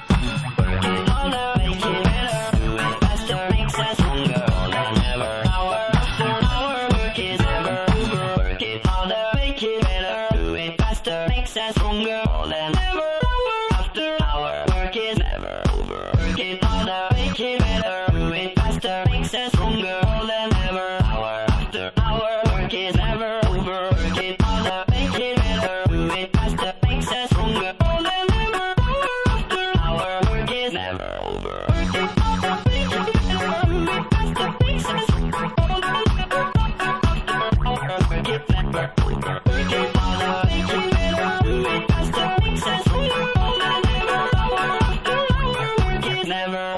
Work it harder, make it better. Do it faster, makes us stronger than ever. Hour after hour, work is never over. Work it harder, make it better. Do it faster, makes us stronger than ever. Hour after hour, work is never over. Work it harder, make it better. Do it faster, makes us stronger than ever. Hour after hour, work is never over. Work it harder, make it better. Do it faster, makes us stronger than ever. Hour after hour, work is never over. Work it harder, make it better. Do it faster, makes us stronger than ever. Work it never over. Work it harder, make it better. Do it faster, makes us stronger than ever. Hour after hour, work is never